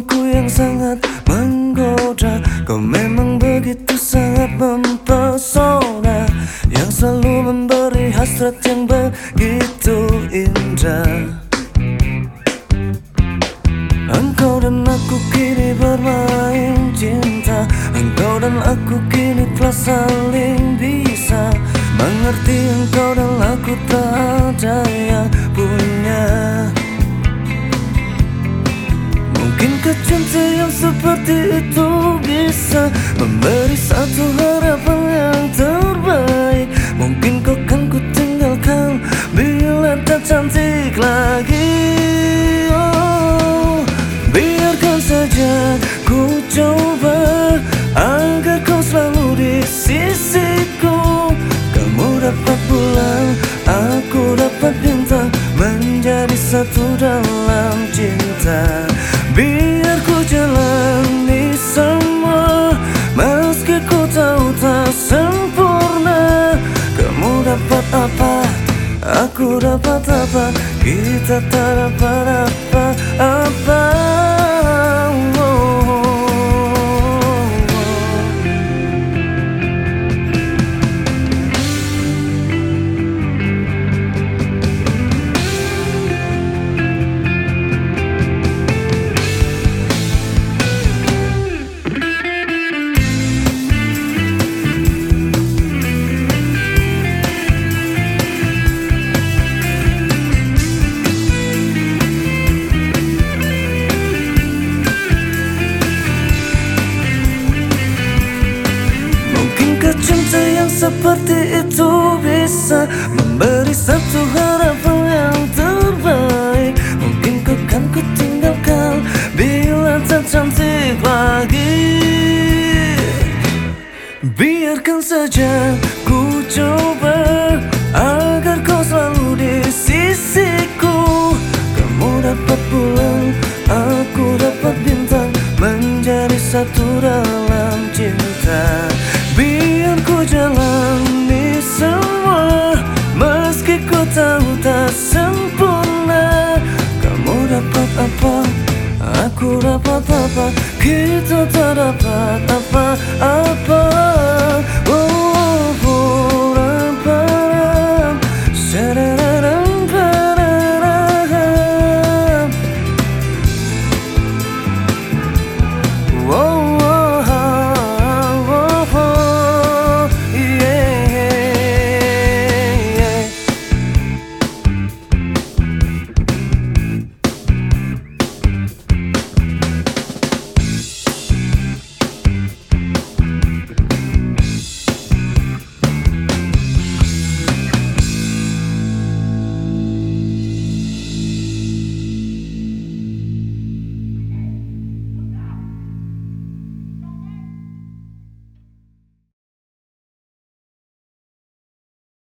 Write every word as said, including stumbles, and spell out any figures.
senyumku yang sangat menggoda. Kau memang begitu sangat mempesona, yang selalu memberi hasrat yang begitu indah. Engkau dan aku kini bermain cinta, engkau dan aku kini telah saling bisa mengerti. Engkau dan aku tak ada yang punya. Mungkinkah cinta yang seperti itu bisa memberi satu harapan yang terbaik? Mungkin kau kan ku tinggalkan bila tak cantik lagi. Oh, biarkan saja ku coba agar kau selalu di sisiku. Kamu dapat bulan, aku dapat bintang, menjadi satu dalam cinta. Biar ku jalani semua, meski ku tahu tak sempurna. Kamu dapat apa, aku dapat apa, kita tak dapat apa-apa. Cinta yang seperti itu bisa memberi satu harapan yang terbaik. Mungkin kau kan ku tinggalkan bila tak cantik lagi. Biarkan saja ku coba agar kau selalu di sisiku. Kamu dapat bulan, aku dapat bintang, menjadi satu dalam cinta. Biar ku jalani semua, meski ku tahu tak sempurna. Kamu dapat apa, aku dapat apa, kita tak dapat apa-apa.